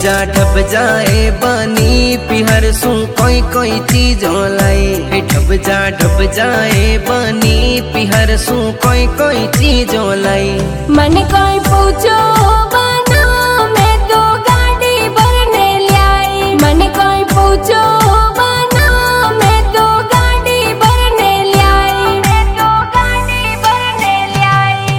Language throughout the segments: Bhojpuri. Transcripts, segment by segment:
जा ढब जाए बनी पिहर सू कोई चीजों लाई। ढब जाए बनी पिहर सू कोई चीजों लाई। मन कोई पूछो बना मैं तो गाड़ी भरने लाई। मन कोई पूछो बना मैं तो गाड़ी भरने लाई। मैं तो गाड़ी भरने लाई।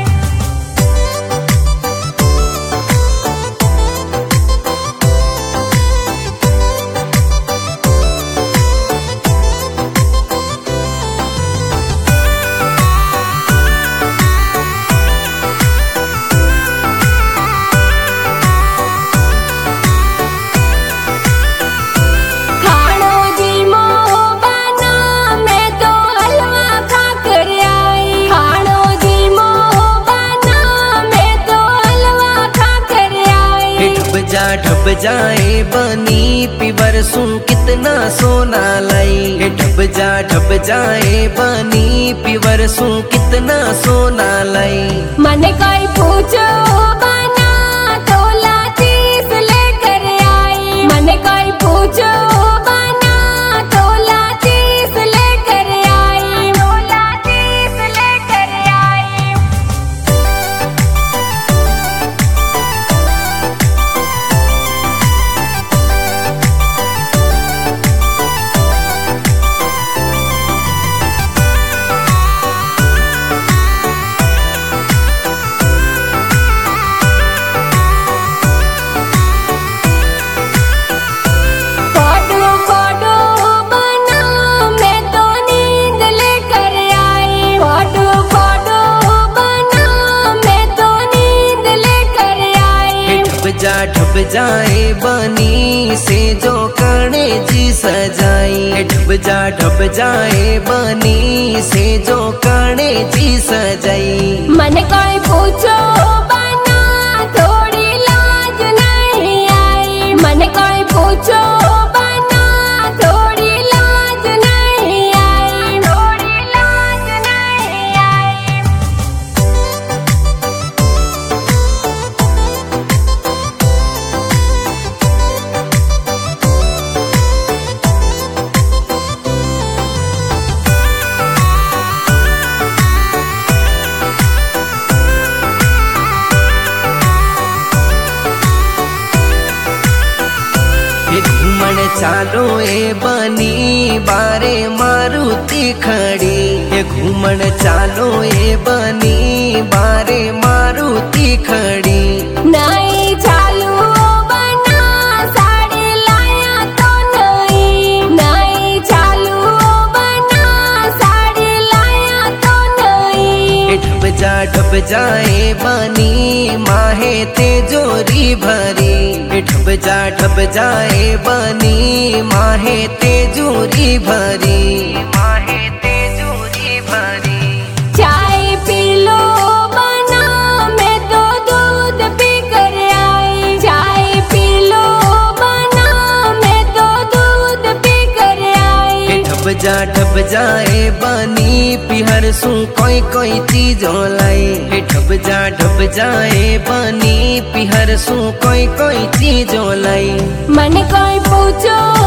ढब जाए बनी पिवर सू कितना सोना लाई। ढब जाए बनी पिवर सू कितना सोना लाई। मन कोई पूछो बना तोला 30 लेकर आई। मन कोई पूछो बना तोला 30 लेकर आई। तोला 30 लेकर आई। ढब जाए बनी से जो करने जी सजाई। ढब जाए बनी से जो करने जी सजाई। मन कोई पूछो बना थोड़ी लाज नहीं आई। मन कोई पूछो बना थोड़ी लाज नहीं आई। थोड़ी लाज नहीं आई। घूमन चालो ए बनी बारे मारुति खड़ी। घूमन चालो ए बनी बारे मारुति खड़ी। नहीं चालू बना साड़ी लाया तो नहीं। नहीं चालू बना साड़ी लाया तो नहीं। ढब जाए बनी माहे तेजोरी भरी। ढब जाए बनी माहे तेजोरी भरी। माहे तेजोरी भरी। चाय पी लो बना मैं तो दूध पी कर आई। चाय पी लो बना मैं तो दूध पी कर आई। ढब जाए बनी पिहर सू कोई चीजों लाई। ढब जाए बनी पिहर सू कोई चीजों लाई। मन कोई पूछो